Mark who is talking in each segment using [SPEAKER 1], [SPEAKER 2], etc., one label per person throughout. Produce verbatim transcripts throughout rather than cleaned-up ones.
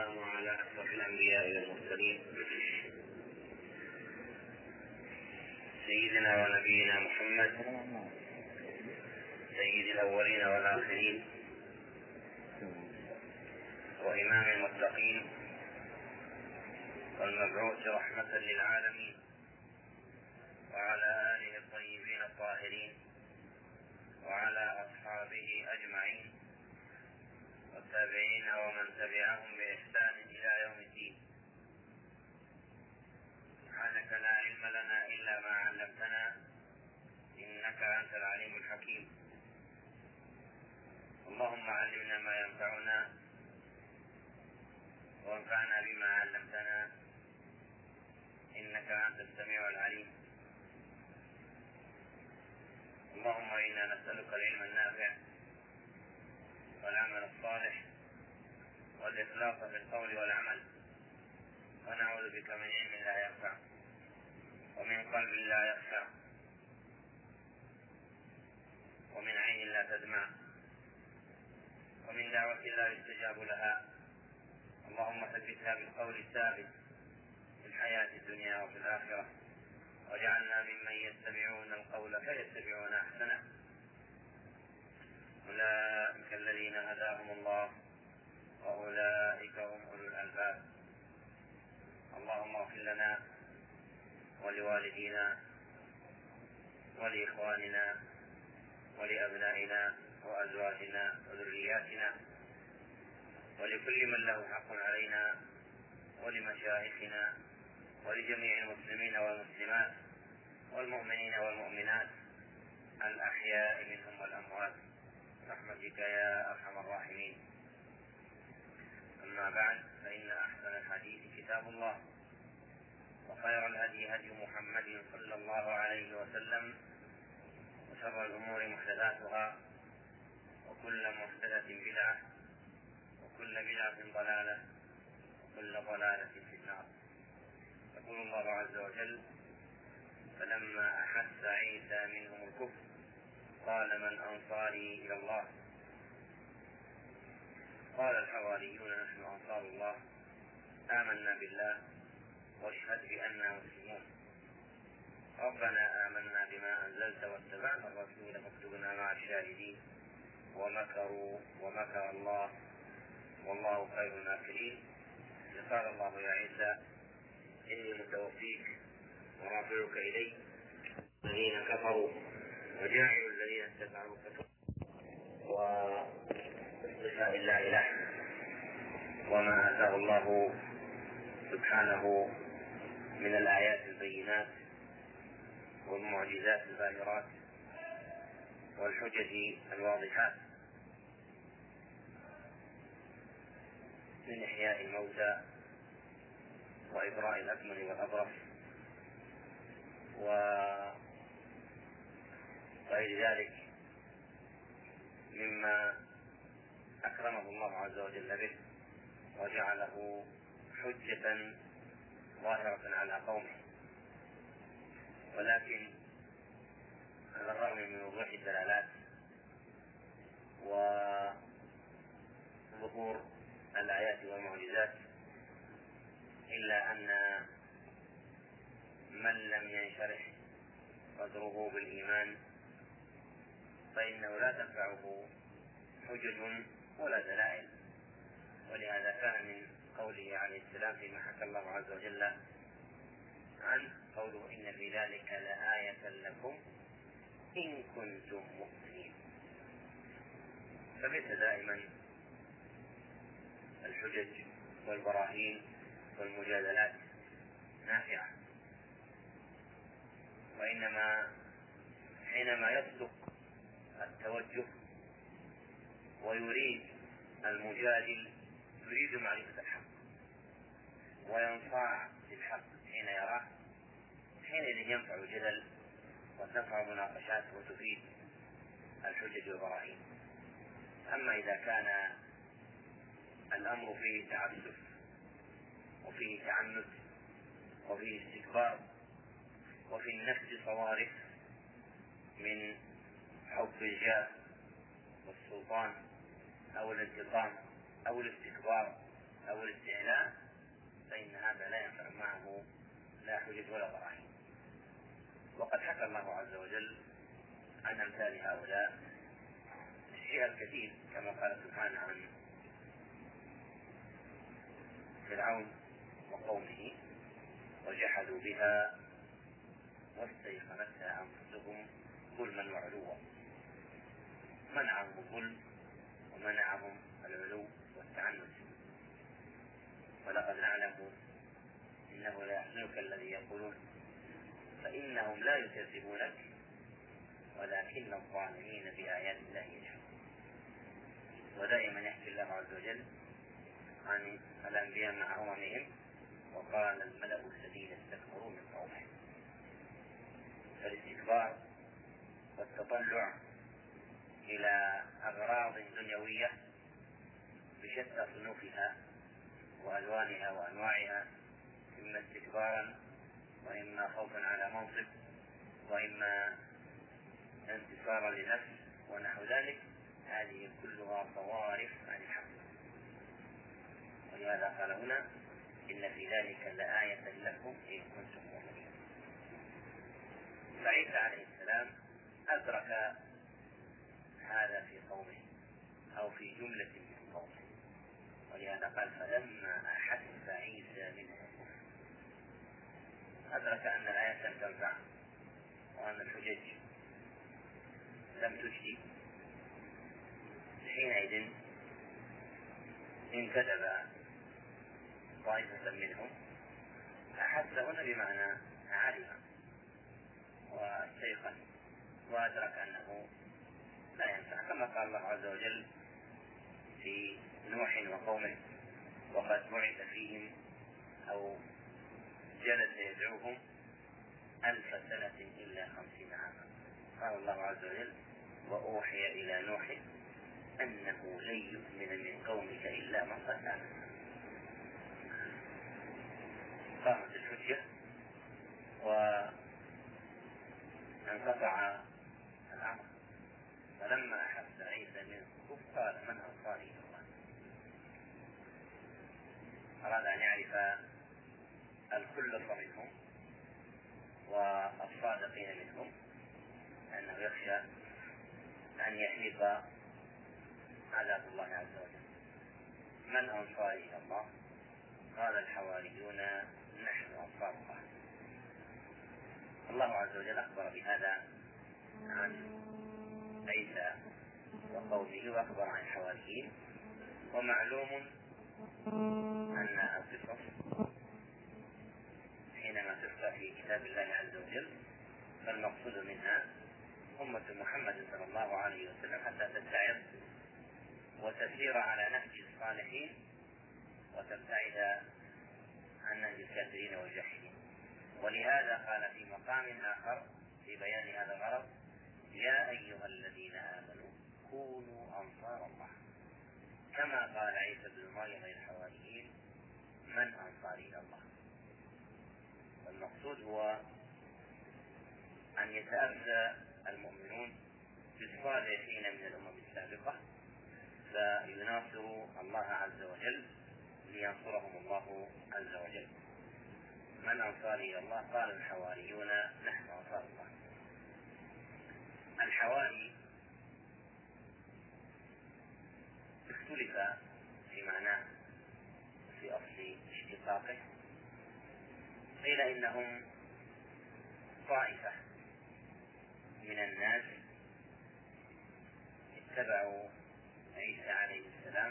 [SPEAKER 1] والسلام على أشرف الأنبياء والمرسلين سيدنا ونبينا محمد سيد الأولين والآخرين وإمام المتقين والمبعوث رحمة للعالمين، وعلى آله الطيبين الطاهرين وعلى أصحابه أجمعين والتابعين ومن تبعهم بإحسان إلى يوم الدين. سبحانك لا علم لنا إلا ما علمتنا إنك أنت العليم الحكيم. اللهم علمنا ما ينفعنا وانفعنا بما علمتنا إنك أنت السميع العليم. اللهم إنا نسألك العلم النافع والعمل الصالح والإخلاص في القول والعمل، ونعوذ بك من علم لا ينفع ومن قلب لا يخشع ومن عين لا تدمع ومن دعوة لا يستجاب لها. اللهم ثبتها بالقول الثابت في الحياة الدنيا وفي الآخرة، واجعلنا ممن يستمعون القول فيتبعون أحسنه. أولئك الذين هداهم الله وأولئك هم أولو الألباب. اللهم اغفر لنا ولوالدينا ولإخواننا ولأبنائنا وأزواجنا وذرياتنا ولكل من له حق علينا ولمشايخنا ولجميع المسلمين والمسلمات والمؤمنين والمؤمنات الأحياء منهم والأموات برحمتك يا أرحم الراحمين. أما بعد، فإن أحسن الحديث كتاب الله، وخير الهدي هدي محمد صلى الله عليه وسلم، وشر الأمور محدثاتها، وكل محدثة بدعة، وكل بدعة ضلالة، وكل ضلالة في النار. يقول الله عز وجل: فلما أحس عيسى منهم الكفر قال من أنصاري إلى الله؟ قال الحواريون نحن أنصار الله، آمنا بالله واشهد بأننا مسلمون. ربنا آمنا بما أنزلت واتبعنا الرسول فاكتبنا مع الشاهدين. ومكروا ومكر الله والله خير الماكرين. قال الله يا عيسى إني متوفيك ورافعك إلي الذين كفروا وجاعل الذين اتبعوك وصفاء الله له، وما آتاه الله سبحانه من الآيات البينات والمعجزات الباهرات والحجج الواضحات من إحياء الموتى وإبراء الأكمل والأبرص وغير ذلك مما أكرمه الله عز وجل به وجعله حجة ظاهرة على قومه. ولكن على الرغم من وضوح الدلالات وظهور الآيات والمعجزات، إلا أن من لم ينشرح صدره بالإيمان فإنه لا تنفعه حجج ولا دلائل. ولهذا كان من قوله عليه السلام فيما حكى الله عز وجل عن قوله إن في ذلك لآية لكم إن كنتم مؤمنين. فليس دائما الحجج والبراهين والمجادلات نافعة، وإنما حينما يصدق التوجه ويريد المجادل يريد معرفة الحق وينصاع للحق حين يراه، حينئذ ينفع الجدل وتنفع المناقشات وتفيد الحجج والبراهين. أما إذا كان الأمر فيه تعسف وفيه تعنت وفيه استكبار وفي النفس صوارف من حب الجاه والسلطان أو الانتقام أو الاستكبار أو الاستعلاء حجج ولا براهين. وقد حكى الله عز وجل عن أمثال هؤلاء الشيء الكثير، كما قال سبحانه عن فرعون وقومه: وجحدوا بها واستيقنتها أنفسهم ظلما وعلوا. منعهم الظلم ومنعهم العلو والتعنت. ولقد نعلم إنه لا يحزنك الذي يقولون فإنهم لا يكذبونك ولكن الظالمين بآيات الله يجحدون. ودائما يحكي الله عز وجل عن الأنبياء مع أممهم: وقال الملأ الذين استكبروا من قومه. فالاستكبار والتطلع إلى أغراض دنيوية بشتى صنوفها وألوانها وأنواعها، إما استكبارا وإما خوفا على منصب وإما انتصارا لنفس ونحو ذلك، هذه كلها صوارف عن الحق. ولهذا قال هنا: إن في ذلك لآية لكم إن كنتم مؤمنين. فعيسى عليه السلام أدرك هذا في قومه أو في جملة من قومه، ولهذا قال: فلما أحس عيسى منهم الكفر. أدرك أن الآية لم تنفع وأن الحجج لم تجدي. حينئذ انتدب طائفة منهم. أحس هنا بمعنى علم واستيقن وأدرك أنه لا ينفع، كما قال الله عز وجل في نوح وقومه: وقد بعث فيهم أو جلس يدعوهم ألف سنة إلا خمسين عاما. قال الله عز وجل: وأوحي إلى نوح أنه لن يؤمن من قومك إلا من قد آمن. قامت الحجة وانقطع الأمر. فلما أحس عيسى منهم الكفر قال: من أنصاري إلى الله. أراد أن يعرف الخلص منهم والصادقين منهم، أنه يخشى أن يحيط عذاب الله عز وجل. من أنصاري إلى الله؟ قال الحواريون: نحن أنصار الله. الله عز وجل أخبر بهذا عن عيسى وقومه وأخبر عن الحواريين. ومعلوم أن القصص حينما تذكر في كتاب الله عز وجل فالمقصود منها أمة محمد صلى الله عليه وسلم حتى تتعظ وتسير على نهج الصالحين وتبتعد عن نهج الكافرين والجاحدين. ولهذا قال في مقام آخر في بيان هذا الغرض: يا أيها الذين آمنوا كونوا أنصار الله، كما قال عيسى بن مريم للحواريين: من أنصاري إلى الله. والمقصود هو أن يتأسى المؤمنون بالصالحين من الأمم السابقة فيناصروا الله عز وجل لينصرهم الله عز وجل. من أنصاري إلى الله؟ قال الحواريون: نحن أنصار الله. الحواري اختلف في معناه في أصل اشتقاقه. قيل إنهم طائفة من الناس اتبعوا عيسى عليه السلام،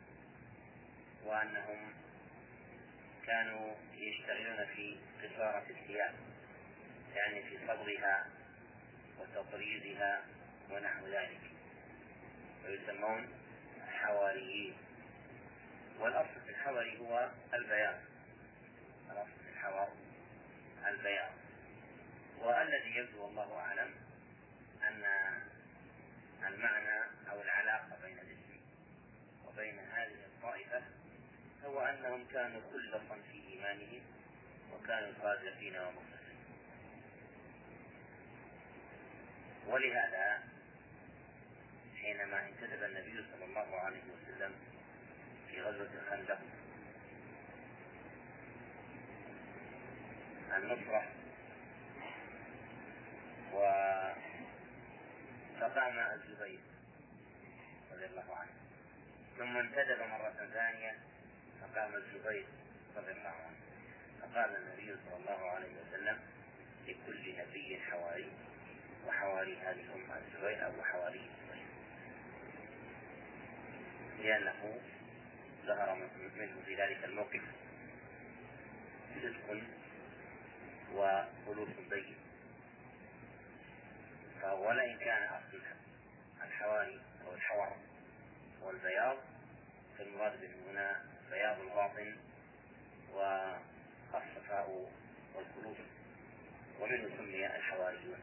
[SPEAKER 1] وأنهم كانوا يشتغلون في قصارة الثياب، يعني في صبغها وتطريزها ونحو ذلك، ويسمون حواريين. والأصل في الحواري هو البياض، الأصل في الحوار البياض. والذي يبدو والله أعلم أن المعنى أو العلاقة بين الاسم وبين هذه الطائفة هو أنهم كانوا خلصا في إيمانهم وكانوا صادقين ومخلصين. ولهذا حينما انتدب النبي صلى الله عليه وسلم في غزوة الخندق النصرة، فقام الزبير رضي الله عنه، ثم انتدب مرة ثانية فقام الزبير رضي الله عنه، فقال النبي صلى الله عليه وسلم: لكل نبي حواري، وحواري هذه الأمة الزبير أو حواري الزبير، لأنه ظهر منه في ذلك الموقف صدق وخلوص بين. ولئن كان أصل الحواري أو الحور والبياض، فالمراد به هنا بياض الباطن والصفاء والخلوص، ومنه سمي الحواريون.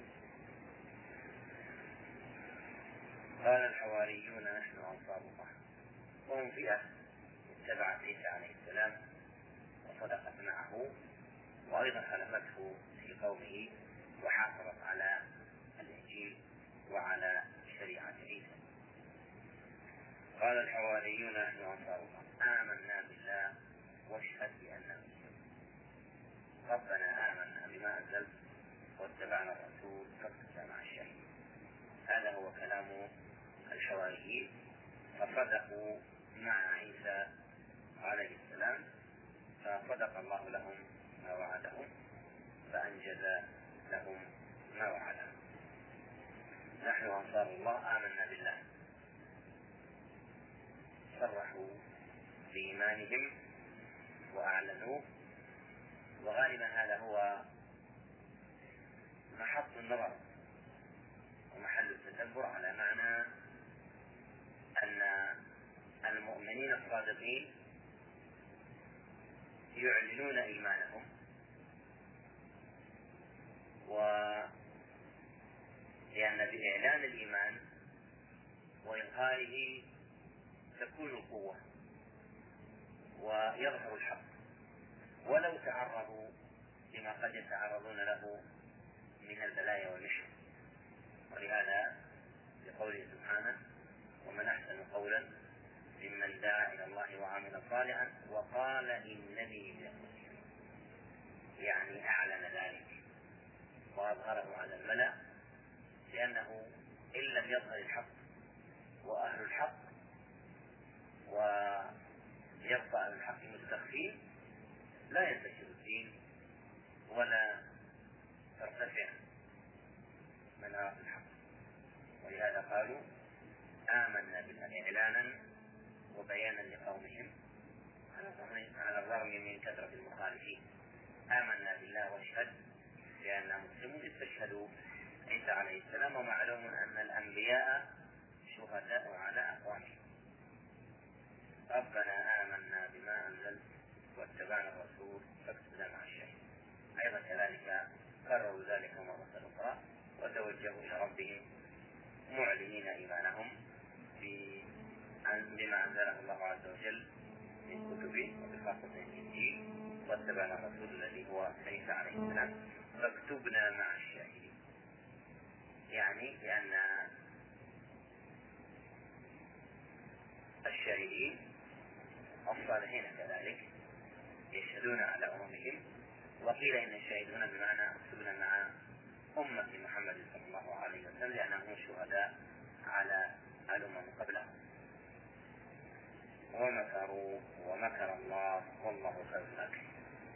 [SPEAKER 1] قال الحواريون: نحن أنصار الله. وهم فئة اتبعت عيسى عليه السلام وصدقت معه، وأيضا خلفته في قومه وحافظت على الإنجيل وعلى شريعة عيسى. قال الحواريون: نحن أنصار الله، آمنا بالله واشهد بأننا مسلمون. ربنا آمنا بما أنزلت واتبعنا الرسول فاكتبنا مع الشهيدين. هذا هو كلام الحواريين، فصدقوا مع عيسى عليه السلام، فصدق الله لهم ما وعدهم فأنجز لهم ما وعدهم. نحن أنصار الله آمنا بالله، صرحوا بإيمانهم وأعلنوه، وغالبا هذا هو محط النظر ومحل التدبر على معنى أن المؤمنين الصادقين يعلنون إيمانهم، ولأن بإعلان الإيمان وإظهاره تكون القوة ويظهر الحق، ولو تعرضوا لما قد يتعرضون له من البلايا والمحن. ولهذا بقوله سبحانه: ومن أحسن قولا ممن دعا إلى الله وعمل صالحا وقال إنني من المسلمين، يعني أعلن ذلك وأظهره على الملأ، لأنه إن لم يظهر الحق وأهل الحق ويبقى أهل الحق مستخفين لا ينتشر الدين ولا ترتفع منارة الحق. ولهذا قالوا: آمنا بالله إعلانا وبيانا لقومهم على الرغم من كثرة المخالفين. آمنا بالله واشهد بأننا مسلمون، استشهدوا عيسى عليه السلام، ومعلوم أن الأنبياء شهداء على أقوامهم. ربنا آمنا بما أنزلت واتبعنا الرسول فاكتبنا مع الشهيدين. أيضا كذلك كرروا ذلك مرة أخرى وتوجهوا إلى ربهم معلنين إيمانهم بما أنزله الله عز وجل من كتبه، وبخاصة الإنجيل، واتبعنا الرسول الذي هو عيسى عليه السلام فاكتبنا مع الشاهدين. يعني لأن الشاهدين الصالحين كذلك يشهدون على أممهم، وقيل إن الشاهدون بمعنى اكتبنا مع أمة محمد صلى الله عليه وسلم، لأنهم شهداء على الأمم قبلهم. ومكروا ومكر الله والله خير الماكرين.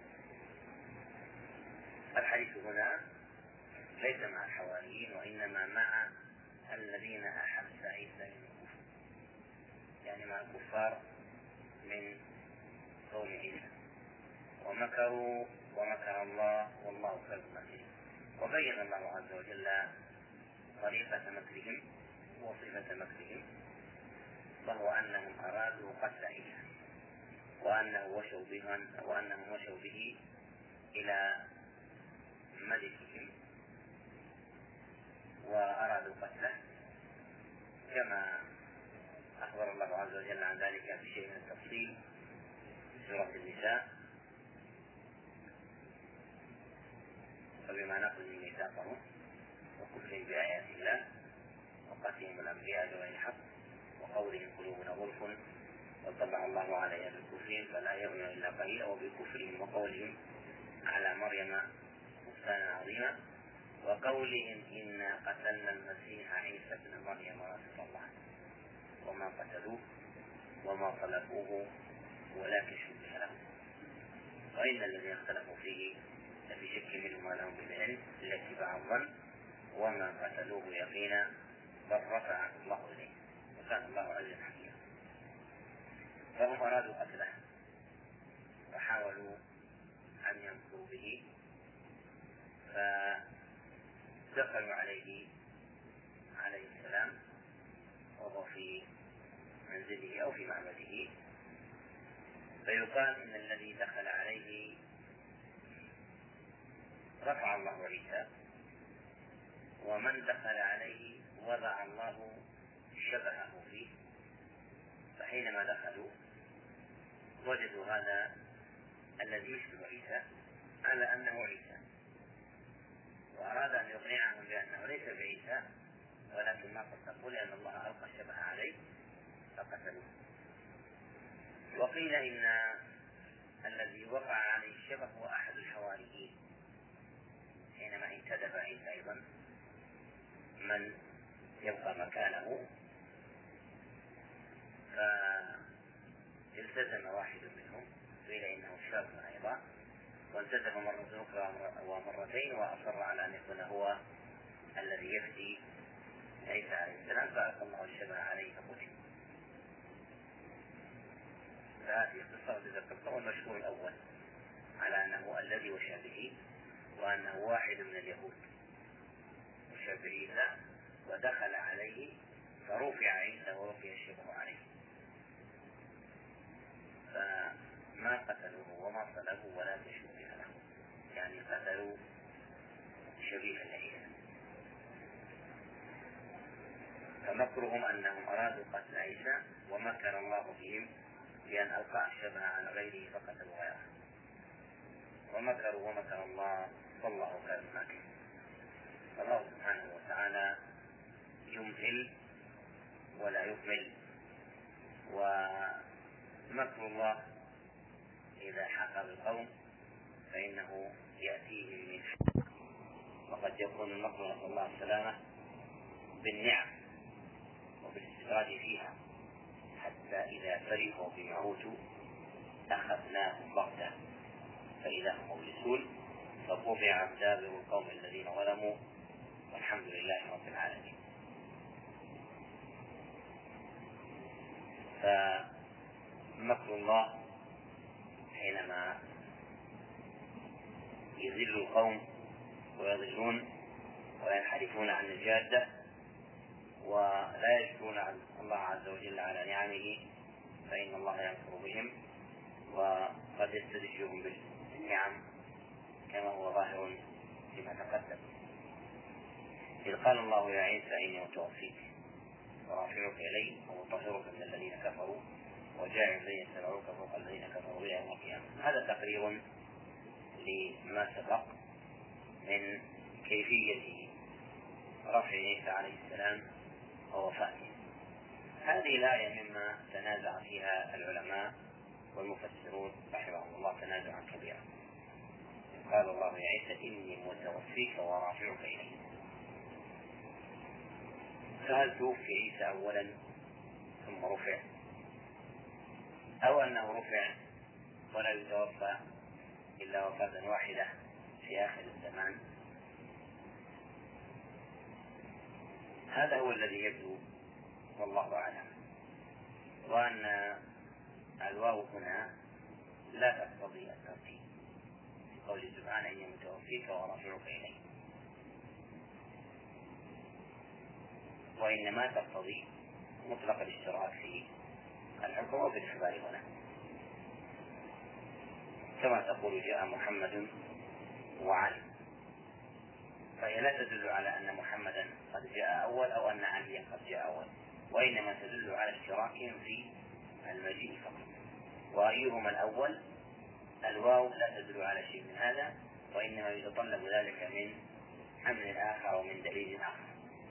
[SPEAKER 1] الحديث هنا ليس مع الحواريين، وإنما مع الذين أحب عيسى من الكفر، يعني مع الكفار من قوم عيسى. ومكروا ومكر الله والله خير الماكرين. وبين الله عز وجل طريقة مكرهم وصفة مكرهم، وهو أنهم أرادوا قتل عيسى، وأنه وشوا به وأنهم وشوا به إلى ملكهم وأرادوا قتله، كما أخبر الله عز وجل عن ذلك بشيء من التفصيل في سورة النساء: فبما نقضهم ميثاقهم وكفرهم بآيات الله وقتلهم الأنبياء بغير حق وقولهم قلوبنا غلف وطبع الله عليها بكفرهم فلا يؤمن إلا قليلا وبكفرهم وقولهم على مريم بهتانا عظيما، وقولهم إنا قتلنا المسيح عيسى ابن مريم رسول الله وما قتلوه وما صلبوه ولكن شبه له، وإن الذين اختلفوا فيه لفي شك منه ما لهم بالعلم إلا اتباع الظن وما قتلوه يقينا بل رفعه الله إليه وكان الله عزيزا حكيما. فهم أرادوا قتله وحاولوا أن يمكروا به، فدخلوا عليه عليه السلام وهو في منزله أو في معبده، فيقال إن الذي دخل عليه رفع الله عيسى، ومن دخل عليه وضع الله شبهه فيه، فحينما دخلوا وجدوا هذا الذي يشبه عيسى على أنه عيسى، وأراد أن يقنعهم بأنه ليس بعيسى ولكن ما صدقوا لأن الله ألقى الشبه عليه فقتلوه. وقيل إن الذي وقع عليه الشبه هو أحد الحواريين حينما انتدب عيسى أيضا من يبقى مكانه، فالتزم واحد منهم قيل إنه شاب أيضا وانتدب مرة أخرى ومرتين وأصر على أن يكون هو الذي يفدي عيسى عليه السلام فألقى الله الشبه عليه فقتل. فهذه القصة وجد القصة والمشهور الأول على أنه الذي وشابه وأنه واحد من اليهود وشابه عيسى ودخل عليه فرفع عيسى ورفع الشبه عليه، فما قتلوه وما صلبوه ولكن شبه له، يعني قتلوا شبيها لعيسى. فمكرهم أنهم أرادوا قتل عيسى ومكر الله بهم بأن ألقى الشبه على غيره فقتلوا غيره، ومكروا ومكر الله والله خير الماكرين. الله سبحانه وتعالى يمهل ولا يهمل، ومكر الله إذا حق بالقوم فإنه يأتيهم من حق، وقد يكون المكر نسأل الله السلامة بالنعم وبالاستدراج فيها حتى إذا فرحوا بما أوتوا أخذناهم بغتة فإذا هم مبلسون فقطع دابر القوم الذين ظلموا والحمد لله رب العالمين. فمكر الله حينما يذل القوم ويضلون وينحرفون عن الجادة ولا يشكرون الله عز وجل على نعمه فإن الله يمكر بهم وقد يستدرجهم بالنعم كما هو ظاهر فيما تقدم. إذ قال الله يا عيسى إني متوفيك ورافعك إلي ومطهرك من الذين كفروا وجاعل الذين اتبعوك فوق الذين كفروا إلى يوم القيامة. هذا تقرير لما سبق من كيفية رفع عيسى عليه السلام ووفاته. هذه الآية مما تنازع فيها العلماء والمفسرون رحمهم الله تنازعا كبيرا. قال الله يا عيسى إني متوفيك ورافعك إلي، فهل توفي عيسى أولا ثم رفع أو أنه رفع ولا يتوفى إلا وفاة واحدة في آخر الزمان؟ هذا هو الذي يبدو والله أعلم، وأن الواو هنا لا تقتضي الترتيب في قوله سبحانه إني متوفيك ورافعك إلي، وإنما تقتضي مطلق الاشتراك في الحكم وفي الإخبار هنا، كما تقول جاء محمد وعلي، فهي لا تدل على أن محمدا قد جاء أول أو أن عليا قد جاء أول، وإنما تدل على اشتراكهم في المجيء فقط. وأيهما الأول؟ الواو لا تدل على شيء من هذا، وإنما يتطلب ذلك من أمر آخر أو من دليل آخر.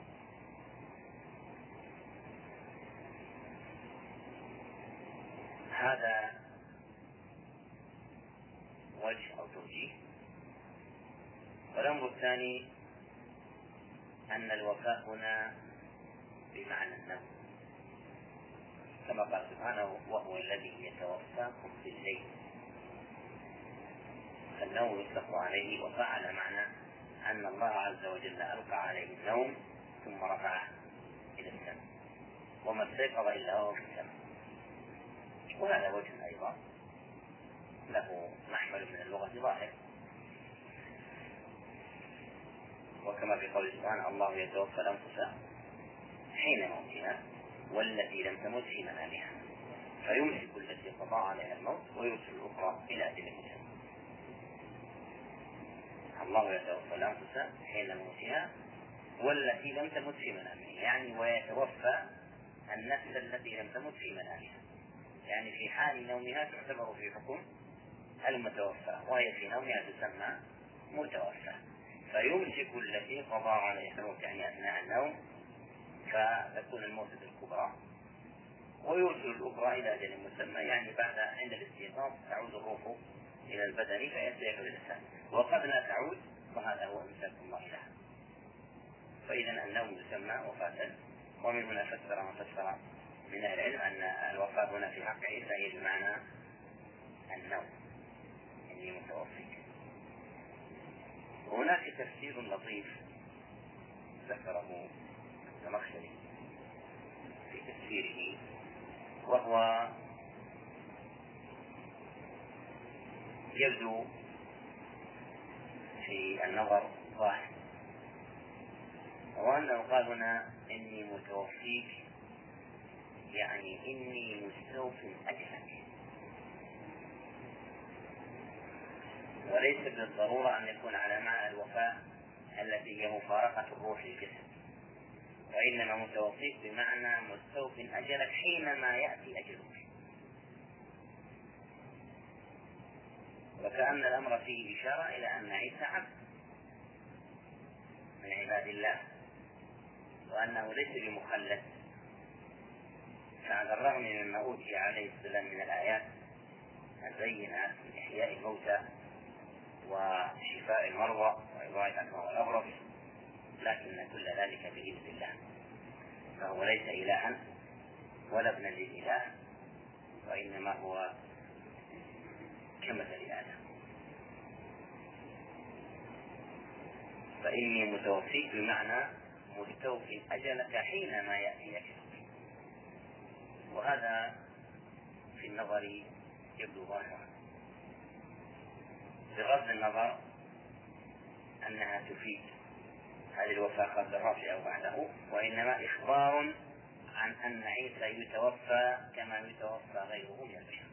[SPEAKER 1] هذا وجه أو توجيه. والأمر الثاني أن الوفاء هنا بمعنى النوم، كما قال سبحانه: وهو الذي يتوفاكم بالليل. فالنوم يطلق عليه وفاء على معنى أن الله عز وجل ألقى عليه النوم ثم رفعه إلى السماء، وما استيقظ إلا وهو في السماء. وهذا وجه أيضا له محمل من اللغة ظاهر، وكما في قول سبحانه: الله يتوفى الأنفس حين موتها والتي لم تمت في منامها فيمسك التي قضى عليها الموت ويرسل الأخرى إلى أجل مسمى. الله يتوفى الأنفس حين موتها والتي لم تمت في منامها، يعني ويتوفى النفس التي لم تمت في منامها، يعني في حال نومها تعتبر في حكم المتوفى، وهي في نومها تسمى متوفى. فيمسك التي قضى عليها الموت يعني أثناء النوم فتكون الموتة الكبرى، ويرسل الأخرى إلى أجل مسمى، يعني بعد عند الاستيقاظ تعود الروح إلى البدن فيستيقظ الإنسان، وقد لا تعود، وهذا هو إمساك الله لها. فإذا النوم يسمى وفاة، ومن هنا فسر من فسر من أهل العلم أن الوفاة هنا في حق عيسى هي بمعنى النوم، إني متوفيك. وهناك تفسير لطيف ذكره الزمخشري في تفسيره، وهو يبدو في النظر ظاهر، وأنه قال هنا: إني متوفيك، يعني إني مستوف أجلك، وليس بالضرورة أن يكون على معنى الوفاء التي هي مفارقة الروح للجسد، وإنما متوفيك بمعنى مستوف أجلك حينما يأتي أجلك. وكأن الأمر فيه إشارة إلى أن عيسى عبد من عباد الله، وأنه ليس بمخلد، فعلى الرغم مما أوتي عليه السلام من الآيات البينة من إحياء الموتى وشفاء المرضى وإبراء الأكمى والأبرص، لكن كل ذلك بإذن الله، فهو ليس إلها ولا ابنا للإله، وإنما هو كمثل آدم. فإني متوفيك بمعنى مستوف أجلك حينما يأتي أجلك، وهذا في النظر يبدو ظاهرا، بغض النظر أنها تفيد هذه الوفاة قبل الرفع أو بعده، وإنما إخبار عن أن عيسى يتوفى كما يتوفى غيره من البشر.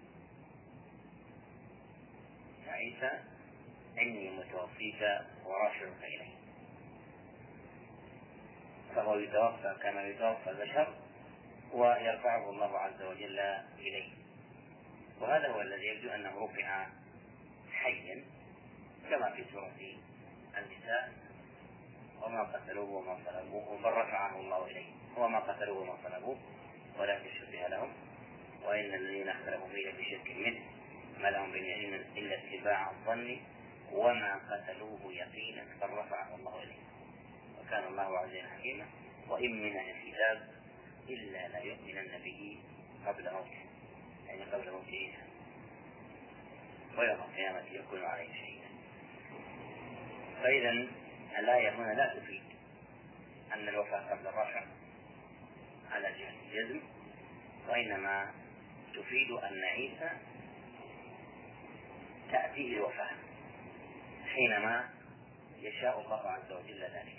[SPEAKER 1] يا عيسى إني متوفيك ورافعك إلي، فهو يتوفى كما يتوفى البشر ويرفعه الله عز وجل إليه. وهذا هو الذي يبدو أنه رفع حيا كما في سورة النساء: وما قتلوه وما صلبوه بل رفعه الله إليه، وما قتلوه وما صلبوه ولكن شبه لهم، وإن الذين اختلفوا فيه بشرك منه ما لهم من علم إلا اتباع الظن وما قتلوه يقينا بل رفعه الله إليه، وكان الله عزيزا حكيما. وإن من الكتاب إلا لا يؤمنن به قبل موته، يعني قبل موت عيسى، ويوم القيامة يكون عليه شهيدا. فإذا الآية هنا لا تفيد أن الوفاة قبل الرفع على جهة الجزم، وإنما تفيد أن عيسى تأتيه الوفاة حينما يشاء الله عز وجل ذلك.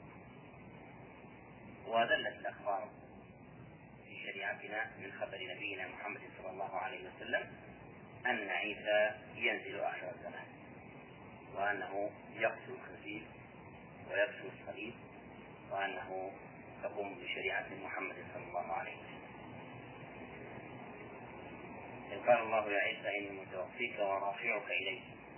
[SPEAKER 1] ودلت الأخبار في شريعتنا من خبر نبينا محمد صلى الله عليه وسلم أن عيسى ينزل آخر الزمان، وأنه يقتل الخنزير ويقتل الصليب، وأنه تقوم بشريعة محمد صلى الله عليه وسلم. إذ قال الله: يا عيسى إني متوفيك ورافعك إلي،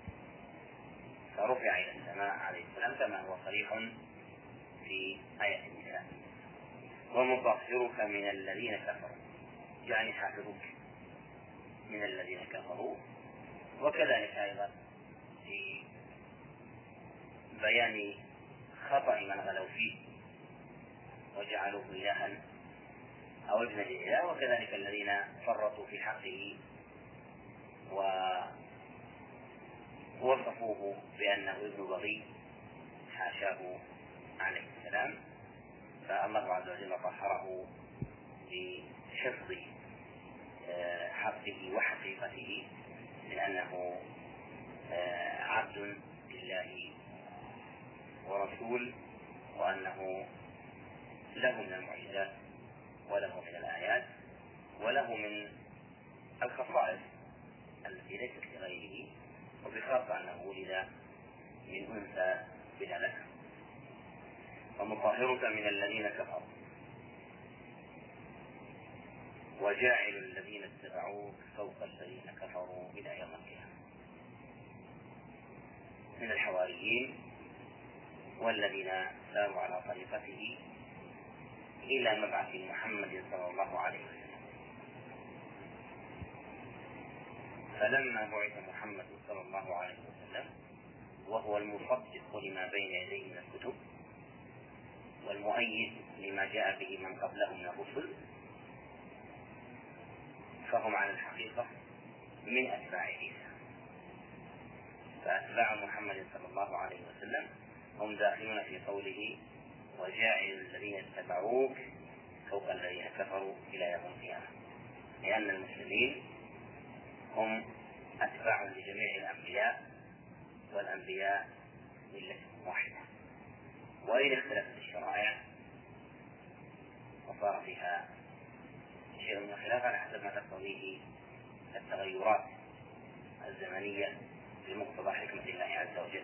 [SPEAKER 1] فرفع إلى السماء عليه السلام كما هو صريح في آية النساء. ومطهرك من الذين كفروا، يعني حافظك من الذين كفروا. وكذلك أيضا في بيان خطأ من غلوا فيه وجعلوه إلها أو ابن الإله، وكذلك الذين فرطوا في حقه ووصفوه بأنه ابن بغي حاشاه عليه السلام. فالله عز وجل طهره بحفظ حقه وحقيقته، لأنه عبد لله ورسول، وأنه له من المعجزات وله من الآيات وله من الخصائص التي ليست لغيره، وبخاصة أنه ولد من أنثى بلا ذكر. ومطهرك من الذين كفروا وجاعل الذين اتبعوك فوق الذين كفروا إلى يوم القيامة، من الحواريين والذين ساروا على طريقته إلى مبعث محمد صلى الله عليه وسلم. فلما بعث محمد صلى الله عليه وسلم وهو المصدق لما بين يديه من الكتب والمؤيد لما جاء به من قبله من الرسل، فهم على الحقيقة من أتباع عيسى. فأتباع محمد صلى الله عليه وسلم هم داخلون في قوله وجاعل الذين اتبعوك فوق الذين كفروا إلى يوم القيامة، لأن المسلمين هم أتباع لجميع الأنبياء، والأنبياء ملة واحدة، وإن اختلفت الشرائع وصار فيها شيء من الخلاف على حسب ما تقتضيه التغيرات الزمنية بمقتضى حكمة الله عز وجل.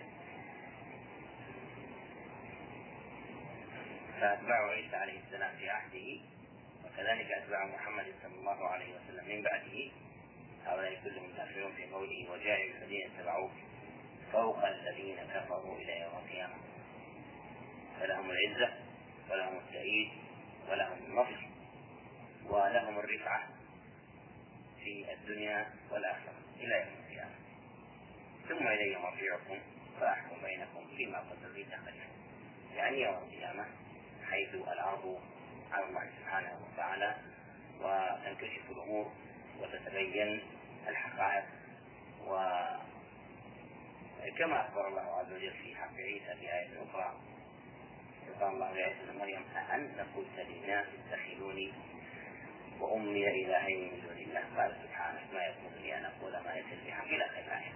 [SPEAKER 1] فأتباع عيسى عليه السلام في عهده وكذلك أتباع محمد صلى الله عليه وسلم من بعده، هؤلاء كلهم داخلون في قوله وجاعل الذين اتبعوك فوق الذين كفروا إلى يوم القيامة، فلهم العزة ولهم التأييد ولهم النصر ولهم الرفعة في الدنيا والآخرة إلى يوم القيامة. ثم إلي مرجعكم فأحكم بينكم فيما كنتم فيه تختلفون، يعني يوم القيامة حيث العرض على الله سبحانه وتعالى وتنكشف الأمور وتتبين الحقائق. وكما أخبر الله عز وجل في حق عيسى في آية أخرى قال الله لعيسى ابن مريم أأنت قلت للناس اتخذوني وأمي إلهين من دون الله، قال سبحانك ما يكون لي أن أقول ما ليس لي بحق إلى آخر الآية.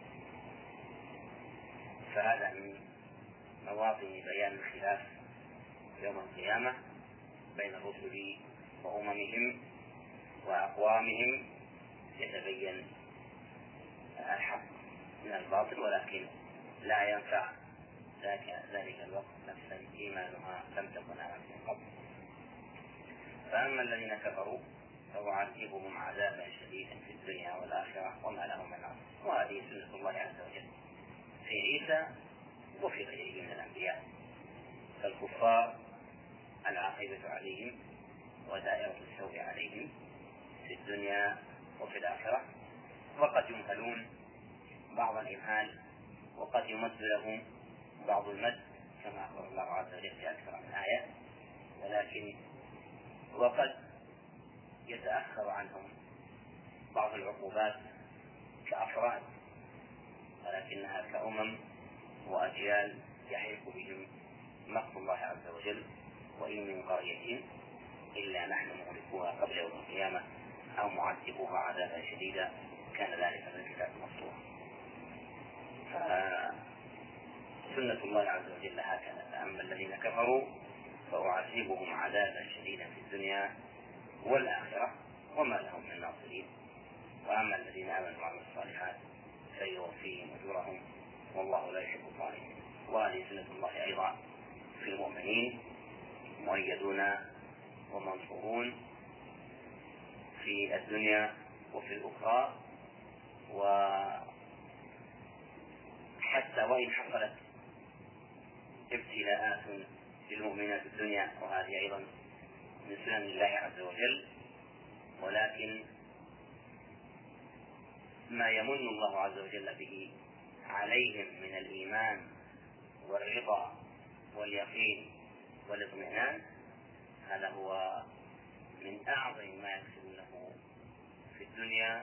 [SPEAKER 1] فهذا من مواطن بيان الخلاف يوم القيامة بين الرسل وأممهم وأقوامهم، يتبين الحق من الباطل، ولكن لا ينفع ذلك الوقت نفسا إيمانها لم تكن آمنت من قبل. فأما الذين كفروا فأعذبهم عذابا شديدا في الدنيا والآخرة وما لهم من ناصر. وهذه سنة الله عز وجل في عيسى وفي غيره من الأنبياء. فالكفار العاقبة عليهم ودائرة السوء عليهم في الدنيا وفي الآخرة، وقد يمهلون بعض الإمهال وقد يمد لهم بعض المد كما أخبر الله عز وجل في أكثر من آية، ولكن وقد يتأخر عنهم بعض العقوبات كأفراد، ولكنها كأمم وأجيال يحيق بهم مقت الله عز وجل. وإن من قرية إلا نحن مهلكوها قبل يوم القيامة أو معذبوها عذابا شديدا كان ذلك في الكتاب مسطورا. فسنة الله عز وجل هكذا. فأما الذين كفروا فأعذبهم عذابا شديدا في الدنيا والآخرة وما لهم من ناصرين، وأما الذين آمنوا وعملوا الصالحات فيوفيهم أجورهم والله لا يحب الظالمين. وهذه سنة الله أيضا في المؤمنين، مؤيدون ومنصورون في الدنيا وفي الأخرى. وحتى وإن حصلت ابتلاءات للمؤمنين في الدنيا، وهذه أيضا من سنن الله عز وجل، ولكن ما يمن الله عز وجل به عليهم من الإيمان والرضا واليقين والاطمئنان، هذا هو من أعظم ما يكسبونه في الدنيا،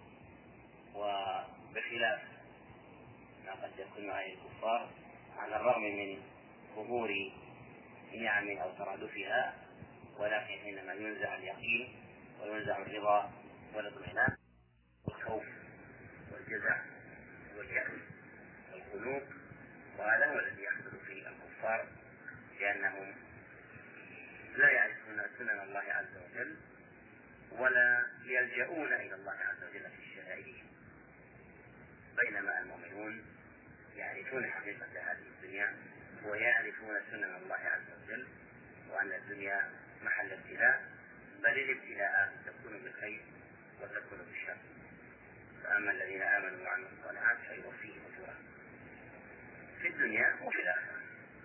[SPEAKER 1] وبخلاف ما قد يكون عليه الكفار على الرغم من ظهور نعم أو ترادفها، ولكن حينما ينزع اليقين وينزع الرضا والاطمئنان والخوف والجزع واليأس والقلوب، وهذا هو الذي يحصل في الكفار، لأنهم لا يعرفون سنن الله عز وجل ولا يلجؤون إلى الله عز وجل في الشدائد، بينما المؤمنون يعرفون حقيقة هذه الدنيا ويعرفون سنن الله عز وجل، وأن الدنيا محل ابتلاء، بل الابتلاء تكون بالخير وتكون بالشر. فأما الذين آمنوا وعملوا الصالحات فيوفيهم أجورهم في الدنيا وفي الآخرة،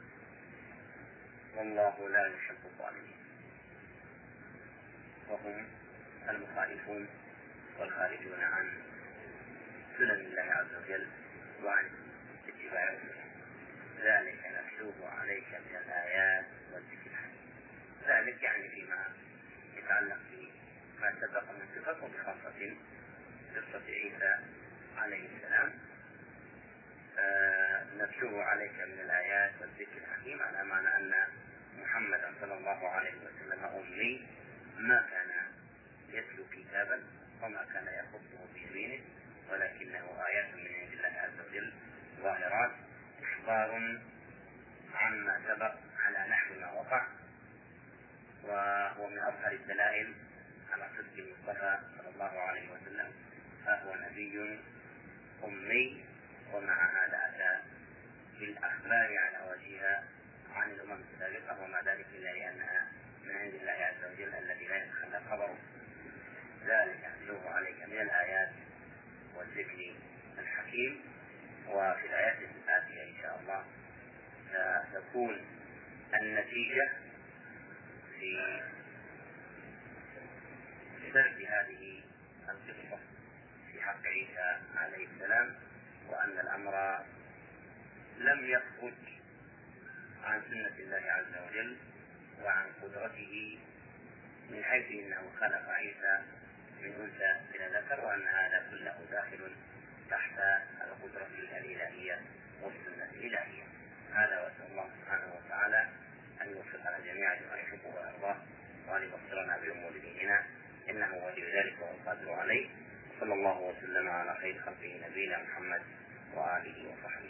[SPEAKER 1] والله لا يحب الظالمين، وهم المخالفون والخارجون عن سنن الله عز وجل وعن اتباع رسله. ذلك نتلوه عليك من الآيات والذكر الحكيم. ذلك يعني فيما يتعلق بما سبق من صفة، وبخاصة قصة عيسى عليه السلام. آه نتلوه عليك من الآيات والذكر الحكيم، على معنى أن محمدا صلى الله عليه وسلم أمي، ما كان يتلو كتابا وما كان يخطه بيمينه، ولكنه آيات من عند الله عز وجل ظاهرات، إخبار عما سبق على نحو ما وقع، وهو من أظهر الدلائل على صدق المصطفى صلى الله عليه وسلم، فهو نبي أمي، ومع هذا أتى بالأخبار على وجهها عن الأمم السابقة، وما ذلك إلا لأنها من عند الله عز وجل الذي لا يتخلى خبره. ذلك نتلوه عليك من الآيات والذكر الحكيم. وفي الآيات الآتية إن شاء الله ستكون النتيجة في سرد هذه القصة في حق عيسى عليه السلام، وأن الأمر لم يخرج عن سنة الله عز وجل وعن قدرته، من حيث إنه خلق عيسى من أنثى إلى ذكر، وأن هذا كله داخل تحت القدرة الإلهية والسنة الإلهية. هذا، وأسأل الله سبحانه وتعالى أن يوفقنا جميعا لما يحبه ويرضاه، وأن يبصرنا بأمور ديننا، إنه ولي ذلك والقادر عليه. صلى الله وسلم على خير خلقه نبينا محمد وآله وصحبه.